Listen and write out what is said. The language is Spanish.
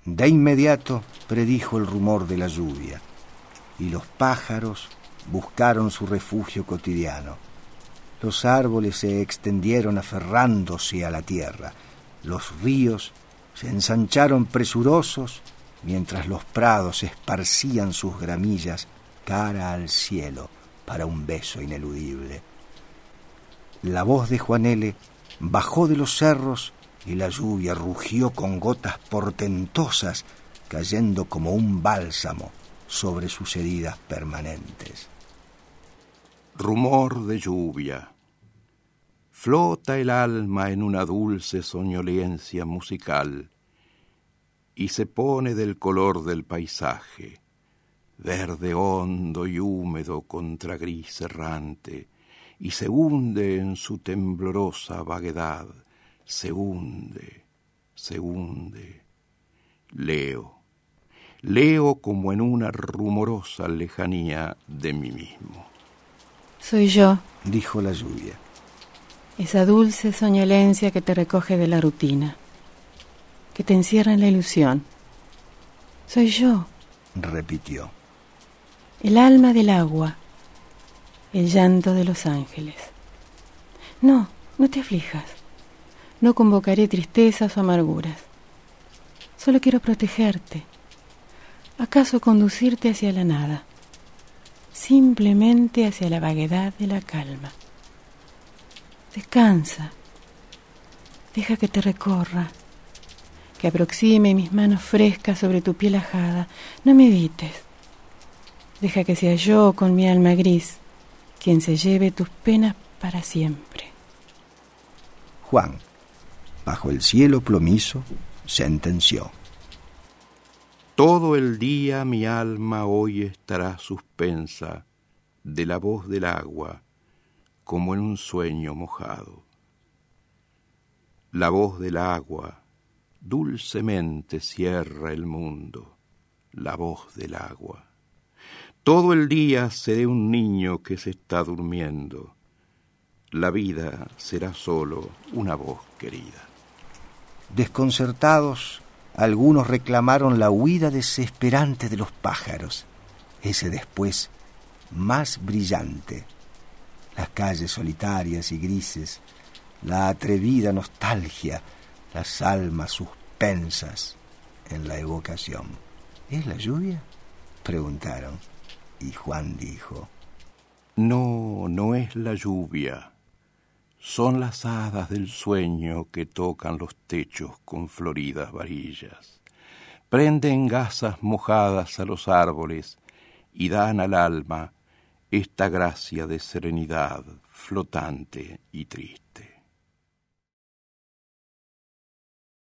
De inmediato predijo el rumor de la lluvia, y los pájaros buscaron su refugio cotidiano. Los árboles se extendieron aferrándose a la tierra, los ríos se ensancharon presurosos, mientras los prados esparcían sus gramillas cara al cielo para un beso ineludible. La voz de Juan L. bajó de los cerros y la lluvia rugió con gotas portentosas, cayendo como un bálsamo sobre sus heridas permanentes. Rumor de lluvia. Flota el alma en una dulce soñolencia musical y se pone del color del paisaje, verde hondo y húmedo contra gris errante, y se hunde en su temblorosa vaguedad, se hunde, se hunde. Leo como en una rumorosa lejanía de mí mismo. Soy yo, dijo la lluvia. Esa dulce soñolencia que te recoge de la rutina, que te encierra en la ilusión. Soy yo, repitió. El alma del agua, el llanto de los ángeles. No te aflijas. No convocaré tristezas o amarguras. Solo quiero protegerte. ¿Acaso conducirte hacia la nada? Simplemente hacia la vaguedad de la calma. Descansa. Deja que te recorra, que aproxime mis manos frescas sobre tu piel ajada. No me evites. Deja que sea yo, con mi alma gris, quien se lleve tus penas para siempre. Juan, bajo el cielo plomizo, sentenció. Todo el día mi alma hoy estará suspensa de la voz del agua, como en un sueño mojado. La voz del agua dulcemente cierra el mundo, la voz del agua. Todo el día seré un niño que se está durmiendo. La vida será solo una voz querida. Desconcertados, algunos reclamaron la huida desesperante de los pájaros, ese después más brillante. Las calles solitarias y grises, la atrevida nostalgia, las almas suspensas en la evocación. ¿Es la lluvia?, preguntaron, y Juan dijo: No es la lluvia. Son las hadas del sueño que tocan los techos con floridas varillas. Prenden gasas mojadas a los árboles y dan al alma esta gracia de serenidad flotante y triste.